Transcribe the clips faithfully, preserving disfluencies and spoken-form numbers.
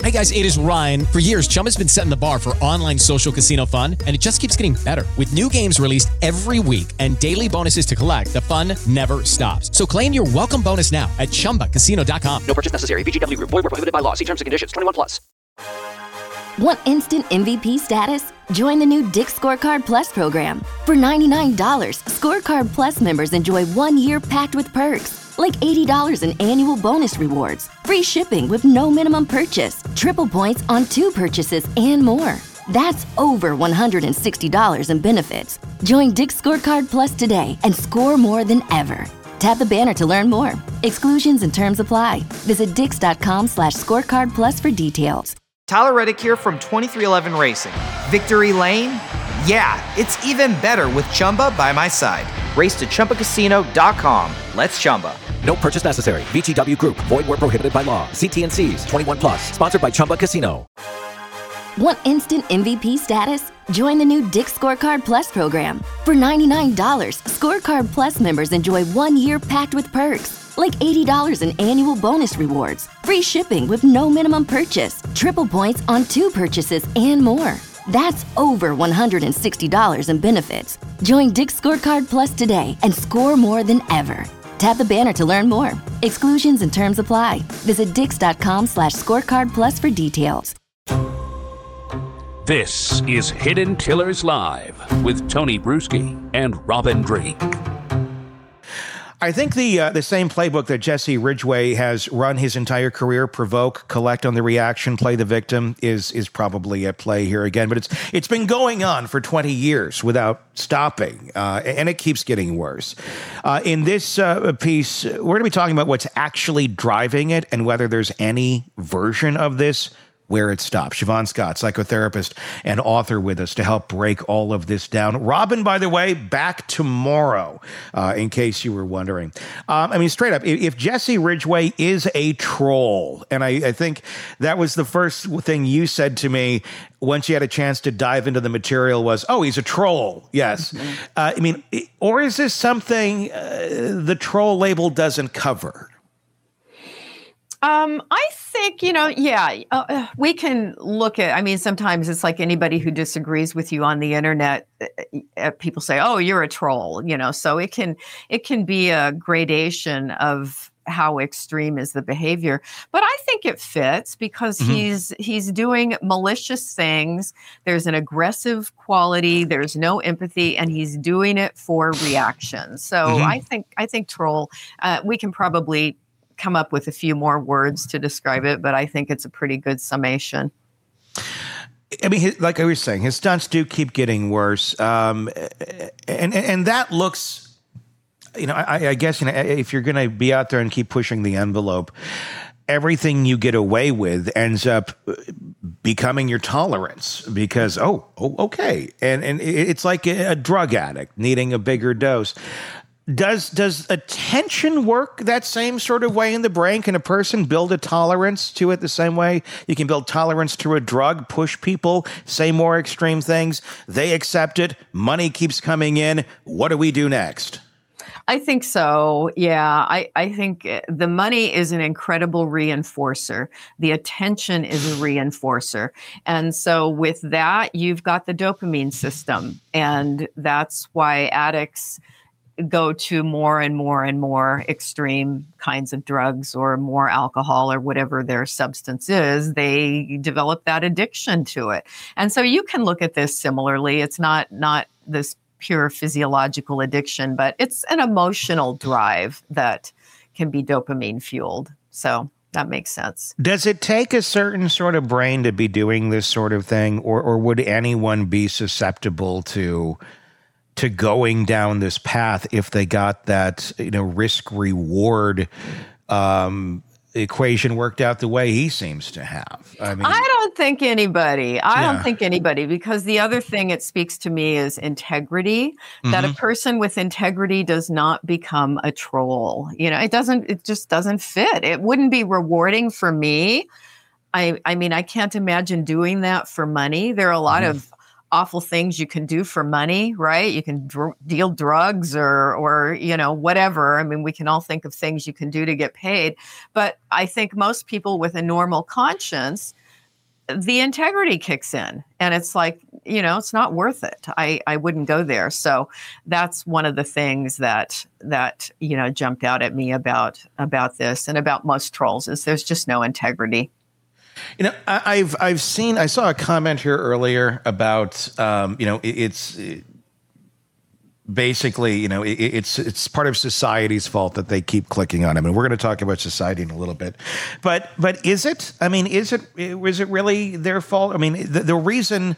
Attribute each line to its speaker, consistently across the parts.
Speaker 1: Hey guys, it is Ryan. For years, Chumba's been setting the bar for online social casino fun, and it just keeps getting better. With new games released every week and daily bonuses to collect, the fun never stops. So claim your welcome bonus now at chumba casino dot com.
Speaker 2: No purchase necessary. V G W Group. Void where prohibited by law. See terms and conditions. twenty-one plus.
Speaker 3: Want instant M V P status? Join the new Dick's Scorecard Plus program. For ninety-nine dollars, Scorecard Plus members enjoy one year packed with perks, like eighty dollars in annual bonus rewards, free shipping with no minimum purchase, triple points on two purchases, and more. That's over one hundred sixty dollars in benefits. Join Dick's Scorecard Plus today and score more than ever. Tap the banner to learn more. Exclusions and terms apply. Visit dix.com slash scorecard plus for details.
Speaker 4: Tyler Reddick here from twenty-three eleven Racing. Victory Lane? Yeah, it's even better with Chumba by my side. Race to Chumba Casino dot com. Let's Chumba.
Speaker 5: No purchase necessary. V G W Group. Void where prohibited by law. See T and C's. twenty-one plus. Sponsored by Chumba Casino.
Speaker 3: Want instant M V P status? Join the new Dick's Scorecard Plus program. For ninety-nine dollars, Scorecard Plus members enjoy one year packed with perks, like eighty dollars in annual bonus rewards, free shipping with no minimum purchase, triple points on two purchases, and more. That's over one hundred sixty dollars in benefits. Join Dick's Scorecard Plus today and score more than ever. Tap the banner to learn more. Exclusions and terms apply. Visit dix.com slash scorecard plus for details.
Speaker 6: This is Hidden Tillers Live with Tony Bruschi and Robin Drake.
Speaker 7: I think the uh, the same playbook that Jesse Ridgway has run his entire career, provoke, collect on the reaction, play the victim, is is probably at play here again. But it's it's been going on for twenty years without stopping, uh, and it keeps getting worse. Uh, in this uh, piece, we're going to be talking about what's actually driving it and whether there's any version of this where it stops. Siobhan Scott, psychotherapist and author, with us to help break all of this down. Robin, by the way, back tomorrow, uh, in case you were wondering. Um, I mean, straight up, if, if Jesse Ridgway is a troll, and I, I think that was the first thing you said to me once you had a chance to dive into the material was, oh, he's a troll. Yes. Mm-hmm. Uh, I mean, or is this something uh, the troll label doesn't cover?
Speaker 8: Um, I think, you know, yeah, uh, we can look at, I mean, sometimes it's like anybody who disagrees with you on the internet, uh, people say, oh, you're a troll, you know, so it can, it can be a gradation of how extreme is the behavior. But I think it fits because mm-hmm. he's, he's doing malicious things. There's an aggressive quality, there's no empathy, and he's doing it for reaction. So mm-hmm. I think, I think troll, uh, we can probably come up with a few more words to describe it, but I think it's a pretty good summation.
Speaker 7: I mean, his, like I was saying, his stunts do keep getting worse. Um, and, and, and that looks, you know, I, I guess, you know, if you're going to be out there and keep pushing the envelope, everything you get away with ends up becoming your tolerance because, oh, oh okay. And, and it's like a drug addict needing a bigger dose. Does does attention work that same sort of way in the brain? Can a person build a tolerance to it the same way you can build tolerance to a drug, push people, say more extreme things? They accept it. Money keeps coming in. What do we do next?
Speaker 8: I think so. Yeah, I, I think the money is an incredible reinforcer. The attention is a reinforcer. And so with that, you've got the dopamine system. And that's why addicts go to more and more and more extreme kinds of drugs or more alcohol or whatever their substance is. They develop that addiction to it. And so you can look at this similarly. It's not not this pure physiological addiction, but it's an emotional drive that can be dopamine fueled. So that makes sense.
Speaker 7: Does it take a certain sort of brain to be doing this sort of thing, or or would anyone be susceptible to to going down this path if they got that, you know, risk reward um, equation worked out the way he seems to have? I mean,
Speaker 8: I don't think anybody, I
Speaker 7: Yeah.
Speaker 8: don't think anybody, because the other thing it speaks to me is integrity, that a
Speaker 7: Mhm.
Speaker 8: person with integrity does not become a troll. You know, it doesn't, it just doesn't fit. It wouldn't be rewarding for me. I, I mean, I can't imagine doing that for money. There are a lot
Speaker 7: Mhm.
Speaker 8: of awful things you can do for money, right? You can dr- deal drugs or, or, you know, whatever. I mean, we can all think of things you can do to get paid. But I think most people with a normal conscience the integrity kicks in, and it's like, you know, it's not worth it. I, I wouldn't go there. So that's one of the things that that you know jumped out at me about about this and about most trolls is there's just no integrity.
Speaker 7: You know, I, I've I've seen I saw a comment here earlier about um, you know it, it's. It, Basically, you know, it, it's it's part of society's fault that they keep clicking on him, and we're going to talk about society in a little bit. But but is it? I mean, is it? Is it really their fault? I mean, the, the reason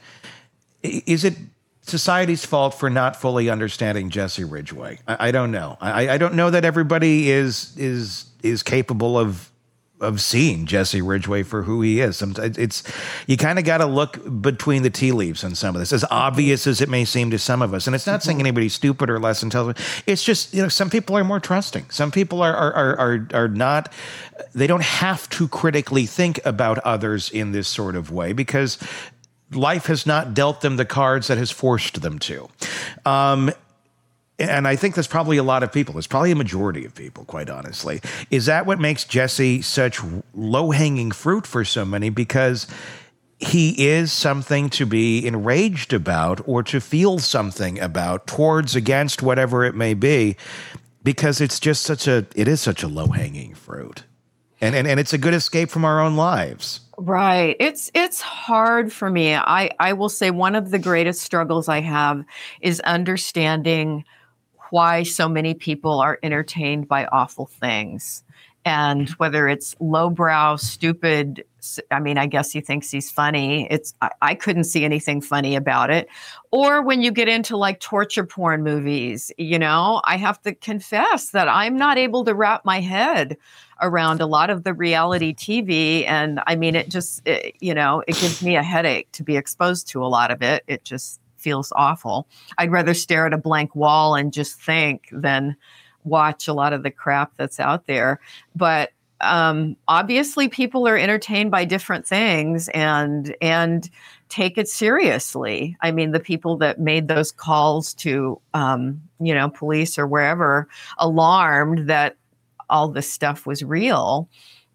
Speaker 7: is it society's fault for not fully understanding Jesse Ridgway? I, I don't know. I, I don't know that everybody is is is capable of. of seeing Jesse Ridgway for who he is. Sometimes it's, you kind of got to look between the tea leaves on some of this, as obvious as it may seem to some of us. And it's not saying anybody's stupid or less intelligent. It's just, you know, some people are more trusting. Some people are, are, are, are, are not, they don't have to critically think about others in this sort of way because life has not dealt them the cards that has forced them to. Um, And I think there's probably a lot of people. There's probably a majority of people, quite honestly. Is that what makes Jesse such low-hanging fruit for so many? Because he is something to be enraged about or to feel something about, towards, against, whatever it may be, because it's just such a, it is such a low-hanging fruit. And, and, and it's a good escape from our own lives.
Speaker 8: Right. It's it's hard for me. I, I will say one of the greatest struggles I have is understanding why so many people are entertained by awful things. And whether it's lowbrow, stupid, I mean, I guess he thinks he's funny. It's I, I couldn't see anything funny about it. Or when you get into like torture porn movies, you know, I have to confess that I'm not able to wrap my head around a lot of the reality T V. And I mean, it just, it, you know, it gives me a headache to be exposed to a lot of it. It just feels awful. I'd rather stare at a blank wall and just think than watch a lot of the crap that's out there. But um, obviously people are entertained by different things and, and take it seriously. I mean, the people that made those calls to, um, you know, police or wherever, alarmed that all this stuff was real.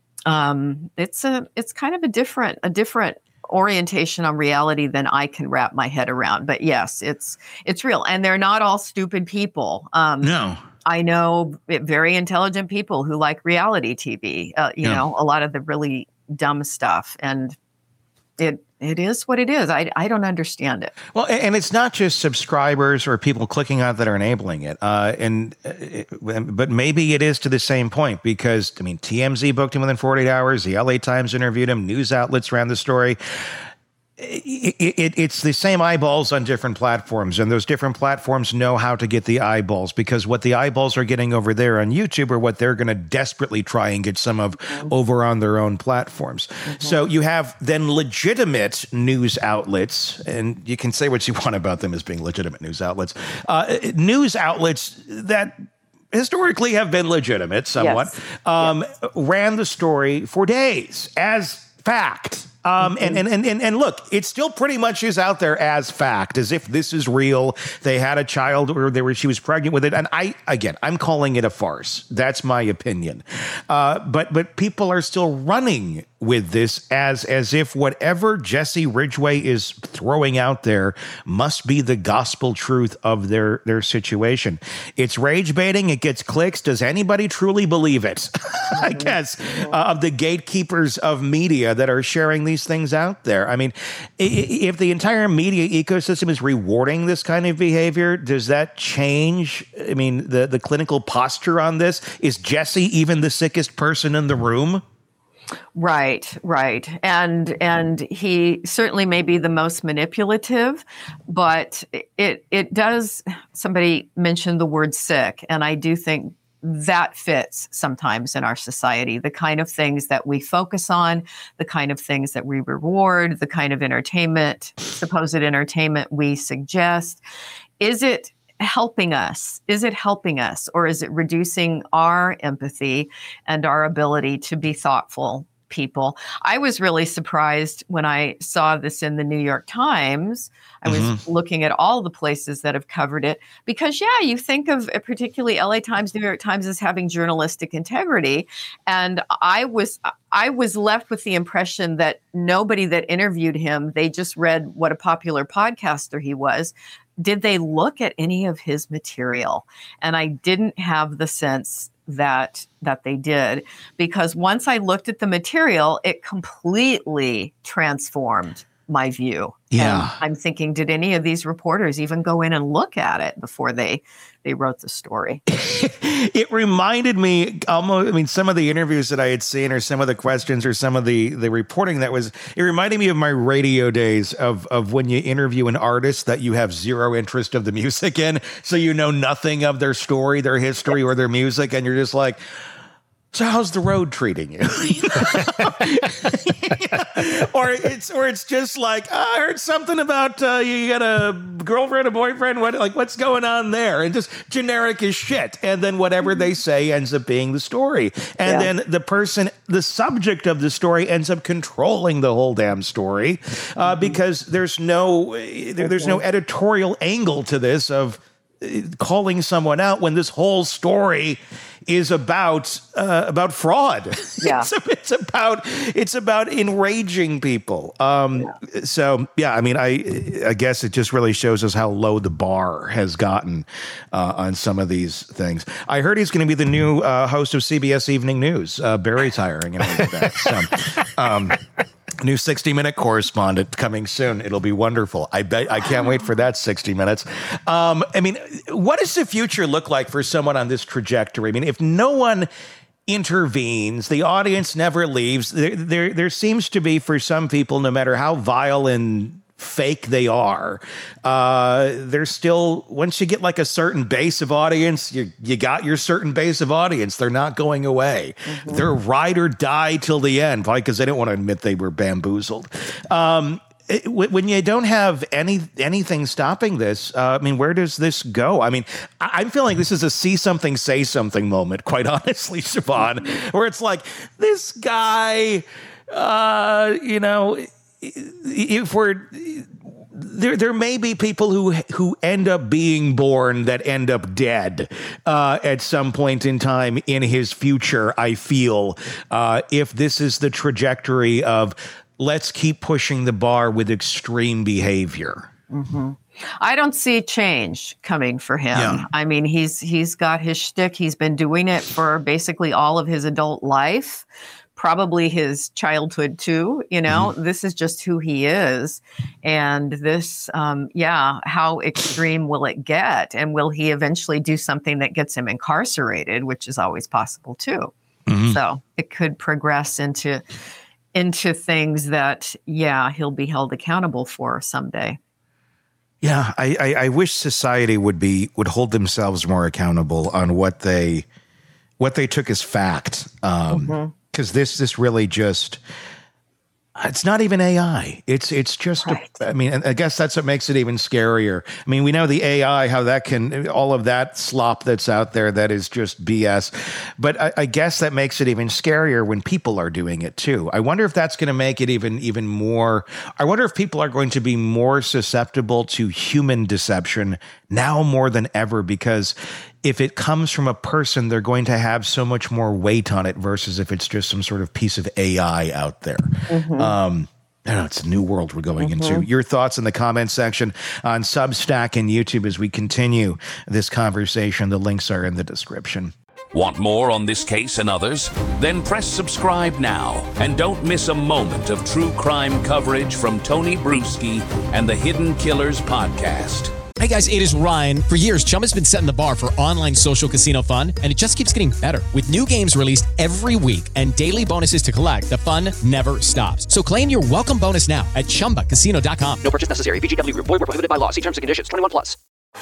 Speaker 8: Um, it's a, it's kind of a different, a different orientation on reality than I can wrap my head around. But yes, it's, it's real. And they're not all stupid people. Um,
Speaker 7: no.
Speaker 8: I know very intelligent people who like reality T V, uh, you yeah. know, a lot of the really dumb stuff. And it, it is what it is. I, I don't understand it.
Speaker 7: Well, and it's not just subscribers or people clicking on it that are enabling it. Uh, and uh, but maybe it is to the same point because, I mean, T M Z booked him within forty-eight hours. The L A Times interviewed him. News outlets ran the story. It, it, it's the same eyeballs on different platforms, and those different platforms know how to get the eyeballs because what the eyeballs are getting over there on YouTube are what they're going to desperately try and get some of mm-hmm. over on their own platforms. Mm-hmm. So you have then legitimate news outlets, and you can say what you want about them as being legitimate news outlets, uh, news outlets that historically have been legitimate somewhat, yes. Um, yes. ran the story for days as fact. Um, and, and, and, and look, it still pretty much is out there as fact, as if this is real. They had a child or they were, she was pregnant with it. And I, again, I'm calling it a farce. That's my opinion. Uh, but, but people are still running with this as, as if whatever Jesse Ridgway is throwing out there must be the gospel truth of their, their situation. It's rage baiting. It gets clicks. Does anybody truly believe it? I guess, uh, of the gatekeepers of media that are sharing these things out there. I mean, if the entire media ecosystem is rewarding this kind of behavior, does that change? I mean, the, the clinical posture on this? Is Jesse even the sickest person in the room?
Speaker 8: Right, right. And and he certainly may be the most manipulative, but it it does, somebody mentioned the word sick, and I do think that fits sometimes in our society, the kind of things that we focus on, the kind of things that we reward, the kind of entertainment, supposed entertainment we suggest. Is it helping us? Is it helping us? Or is it reducing our empathy and our ability to be thoughtful people. I was really surprised when I saw this in the New York Times. I was mm-hmm. looking at all the places that have covered it because, yeah, you think of uh, particularly L A Times, New York Times as having journalistic integrity. And I was I was left with the impression that nobody that interviewed him, they just read what a popular podcaster he was. Did they look at any of his material? And I didn't have the sense that that they did, because once I looked at the material, it completely transformed my view.
Speaker 7: Yeah.
Speaker 8: And I'm thinking, did any of these reporters even go in and look at it before they they wrote the story?
Speaker 7: It reminded me almost, I mean, some of the interviews that I had seen or some of the questions or some of the, the reporting that was, it reminded me of my radio days of, of when you interview an artist that you have zero interest of the music in. So you know nothing of their story, their history, or their music. And you're just like, so how's the road treating you? or it's or it's just like, oh, I heard something about uh, you got a girlfriend, a boyfriend, what like what's going on there? And just generic as shit. And then whatever they say ends up being the story. And yeah. then the person, the subject of the story ends up controlling the whole damn story uh, mm-hmm. because there's no there, there's no editorial angle to this of calling someone out when this whole story is about uh, about fraud.
Speaker 8: Yeah,
Speaker 7: it's, it's about it's about enraging people. Um, yeah. So yeah, I mean, I I guess it just really shows us how low the bar has gotten uh, on some of these things. I heard he's going to be the new uh, host of C B S Evening News. Uh, Barry's hiring and all of that. So, um, new sixty minute correspondent coming soon. It'll be wonderful. I bet I can't wait for that sixty minutes. Um, I mean, what does the future look like for someone on this trajectory? I mean, if no one intervenes, the audience never leaves. There, there, there seems to be, for some people, no matter how vile and fake they are, uh, they're still, once you get like a certain base of audience, you you got your certain base of audience. They're not going away. Mm-hmm. They're ride or die till the end, probably because they don't want to admit they were bamboozled. Um, it, when you don't have any anything stopping this, uh, I mean, where does this go? I mean, I, I'm feeling this is a see something, say something moment, quite honestly, Siobhan, where it's like, this guy, uh, you know, if we're there, there may be people who who end up being born that end up dead uh, at some point in time in his future. I feel uh, if this is the trajectory of let's keep pushing the bar with extreme behavior.
Speaker 8: Mm-hmm. I don't see change coming for him. Yeah. I mean, he's he's got his shtick. He's been doing it for basically all of his adult life. Probably his childhood too, you know, mm-hmm. This is just who he is. And this, um, yeah, how extreme will it get? And will he eventually do something that gets him incarcerated, which is always possible too. Mm-hmm. So it could progress into, into things that, yeah, he'll be held accountable for someday.
Speaker 7: Yeah, I, I, I wish society would be, would hold themselves more accountable on what they, what they took as fact. Um, mm-hmm. Because this this really just, it's not even A I. It's it's just, right. a, I mean, I guess that's what makes it even scarier. I mean, we know the A I, how that can, all of that slop that's out there that is just B S. But I, I guess that makes it even scarier when people are doing it too. I wonder if that's going to make it even, even more, I wonder if people are going to be more susceptible to human deception now more than ever, because if it comes from a person, they're going to have so much more weight on it versus if it's just some sort of piece of A I out there. Mm-hmm. Um, I don't know, it's a new world we're going mm-hmm. into. Your thoughts in the comments section on Substack and YouTube as we continue this conversation. The links are in the description.
Speaker 6: Want more on this case and others? Then press subscribe now and don't miss a moment of true crime coverage from Tony Bruschi and the Hidden Killers podcast.
Speaker 1: Hey guys, it is Ryan. For years, Chumba's been setting the bar for online social casino fun, and it just keeps getting better. With new games released every week and daily bonuses to collect, the fun never stops. So claim your welcome bonus now at chumba casino dot com.
Speaker 2: No purchase necessary. V G W Group. Void where prohibited by law. See terms and conditions. twenty-one plus.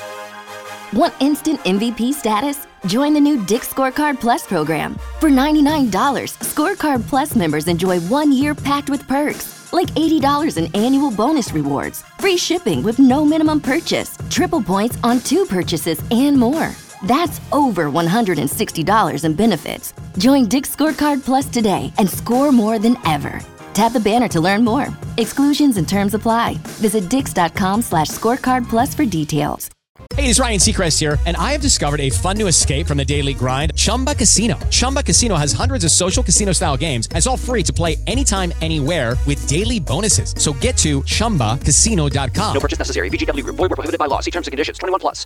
Speaker 3: Want instant M V P status? Join the new Dick's Scorecard Plus program. For ninety-nine dollars, Scorecard Plus members enjoy one year packed with perks, like eighty dollars in annual bonus rewards, free shipping with no minimum purchase, triple points on two purchases, and more. That's over one hundred sixty dollars in benefits. Join Dick's Scorecard Plus today and score more than ever. Tap the banner to learn more. Exclusions and terms apply. Visit dix.com slash scorecard plus for details.
Speaker 1: Hey, it's Ryan Seacrest here, and I have discovered a fun new escape from the daily grind, Chumba Casino. Chumba Casino has hundreds of social casino-style games, and it's all free to play anytime, anywhere with daily bonuses. So get to chumba casino dot com.
Speaker 2: No purchase necessary. V G W Group. Void where prohibited by law. See terms and conditions. twenty-one plus.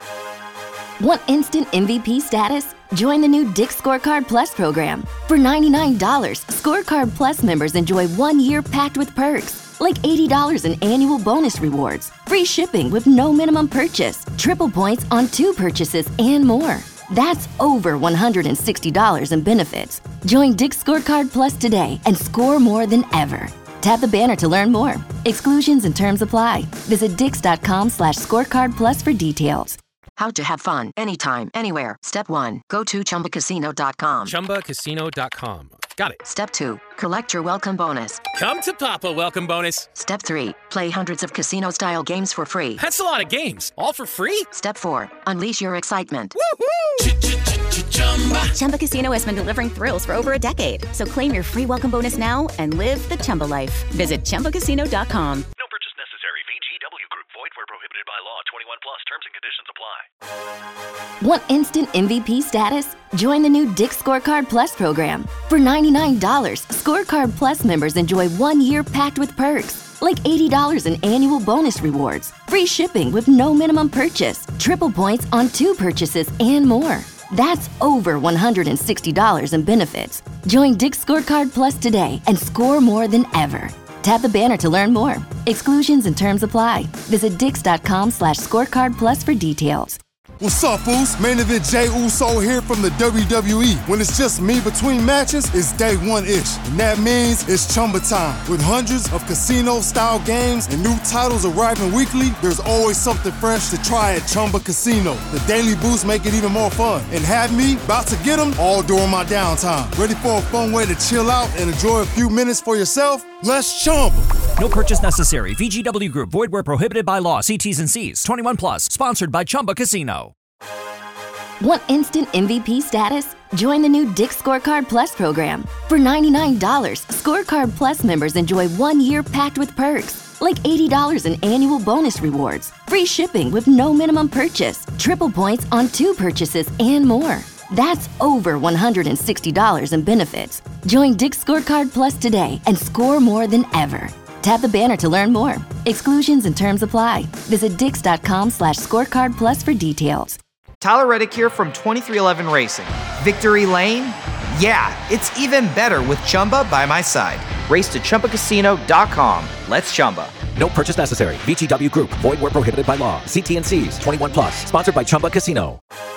Speaker 3: Want instant M V P status? Join the new Dick's Scorecard Plus program. For ninety-nine dollars, Scorecard Plus members enjoy one year packed with perks, like eighty dollars in annual bonus rewards, free shipping with no minimum purchase, triple points on two purchases, and more. That's over one hundred sixty dollars in benefits. Join Dick's Scorecard Plus today and score more than ever. Tap the banner to learn more. Exclusions and terms apply. Visit dix.com slash scorecard plus for details.
Speaker 9: How to have fun anytime, anywhere. Step one, go to chumba casino dot com.
Speaker 10: chumba casino dot com. Got it.
Speaker 9: Step two, collect your welcome bonus.
Speaker 10: Come to Papa welcome bonus.
Speaker 9: Step three, play hundreds of casino-style games for free.
Speaker 10: That's a lot of games, all for free?
Speaker 9: Step four, unleash your excitement.
Speaker 10: Woohoo!
Speaker 11: Chumba Casino has been delivering thrills for over a decade. So claim your free welcome bonus now and live the Chumba life. Visit chumba casino dot com.
Speaker 12: No purchase necessary. V G W Group. Void where prohibited by law. twenty-one plus. Terms and conditions apply.
Speaker 3: Want instant M V P status? Join the new Dick's Scorecard Plus program. For ninety-nine dollars, Scorecard Plus members enjoy one year packed with perks, like eighty dollars in annual bonus rewards, free shipping with no minimum purchase, triple points on two purchases, and more. That's over one hundred sixty dollars in benefits. Join Dick's Scorecard Plus today and score more than ever. Tap the banner to learn more. Exclusions and terms apply. Visit dix.com slash scorecard plus for details.
Speaker 13: What's up, Foos? Main event Jey Uso here from the W W E. When it's just me between matches, it's day one-ish. And that means it's Chumba time. With hundreds of casino-style games and new titles arriving weekly, there's always something fresh to try at Chumba Casino. The daily boosts make it even more fun. And have me about to get them all during my downtime. Ready for a fun way to chill out and enjoy a few minutes for yourself? Let's Chumba.
Speaker 14: No purchase necessary. V G W Group. Void where prohibited by law. See T's and C's. twenty-one plus. Sponsored by Chumba Casino.
Speaker 3: Want instant M V P status? Join the new Dick's Scorecard Plus program. For ninety-nine dollars, Scorecard Plus members enjoy one year packed with perks, like eighty dollars in annual bonus rewards, free shipping with no minimum purchase, triple points on two purchases, and more. That's over one hundred sixty dollars in benefits. Join Dick's Scorecard Plus today and score more than ever. Tap the banner to learn more. Exclusions and terms apply. Visit dix.com slash scorecard plus for details.
Speaker 4: Tyler Reddick here from twenty-three eleven Racing. Victory Lane? Yeah, it's even better with Chumba by my side. Race to chumba casino dot com. Let's Chumba.
Speaker 5: No purchase necessary. V G W Group. Void where prohibited by law. See T and C's. twenty-one plus. Sponsored by Chumba Casino.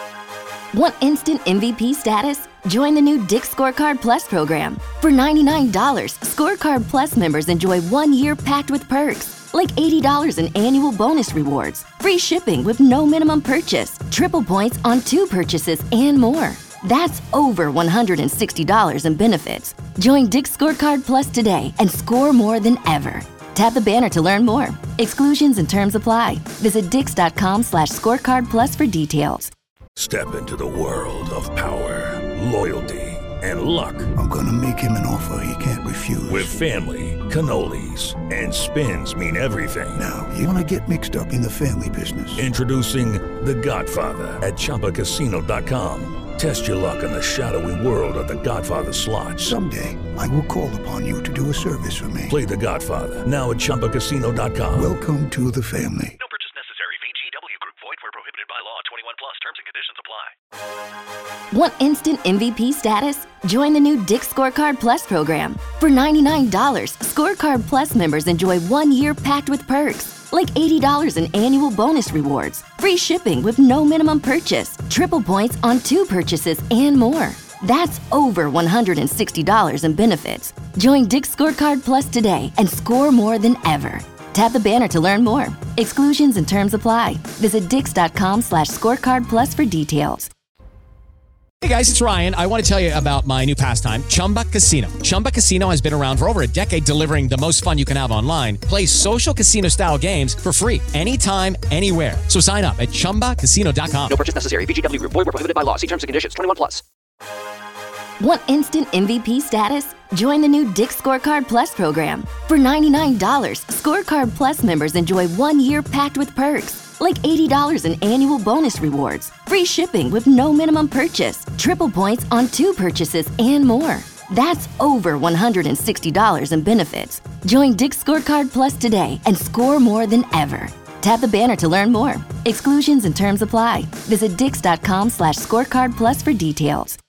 Speaker 3: Want instant M V P status? Join the new Dick's Scorecard Plus program. For ninety-nine dollars, Scorecard Plus members enjoy one year packed with perks, like eighty dollars in annual bonus rewards, free shipping with no minimum purchase, triple points on two purchases, and more. That's over one hundred sixty dollars in benefits. Join Dick's Scorecard Plus today and score more than ever. Tap the banner to learn more. Exclusions and terms apply. Visit dix.com slash scorecard plus for details.
Speaker 6: Step into the world of power, loyalty, and luck.
Speaker 15: I'm gonna make him an offer he can't refuse.
Speaker 6: With family, cannolis, and spins mean everything.
Speaker 15: Now, you wanna get mixed up in the family business.
Speaker 6: Introducing The Godfather at chumba casino dot com. Test your luck in the shadowy world of The Godfather slot.
Speaker 15: Someday, I will call upon you to do a service for me.
Speaker 6: Play The Godfather, now at chumba casino dot com.
Speaker 15: Welcome to the family.
Speaker 12: No purchase necessary. V G W Group. Void where prohibited by law. twenty-one plus. Terms and conditions apply.
Speaker 3: Want instant M V P status? Join the new Dick's Scorecard Plus program. For ninety-nine dollars, Scorecard Plus members enjoy one year packed with perks, like eighty dollars in annual bonus rewards, free shipping with no minimum purchase, triple points on two purchases, and more. That's over one hundred sixty dollars in benefits. Join Dick's Scorecard Plus today and score more than ever. Tap the banner to learn more. Exclusions and terms apply. Visit dix.com slash scorecard plus for details.
Speaker 1: Hey guys, it's Ryan. I want to tell you about my new pastime, Chumba Casino. Chumba Casino has been around for over a decade, delivering the most fun you can have online. Play social casino-style games for free anytime, anywhere. So sign up at chumba casino dot com.
Speaker 2: No purchase necessary. V G W Group. Void where prohibited by law. See terms and conditions. twenty-one plus.
Speaker 3: Want instant M V P status? Join the new Dick's Scorecard Plus program. For ninety-nine dollars, Scorecard Plus members enjoy one year packed with perks, like eighty dollars in annual bonus rewards, free shipping with no minimum purchase, triple points on two purchases, and more. That's over one hundred sixty dollars in benefits. Join Dick's Scorecard Plus today and score more than ever. Tap the banner to learn more. Exclusions and terms apply. Visit dix dot com slash scorecard plus for details.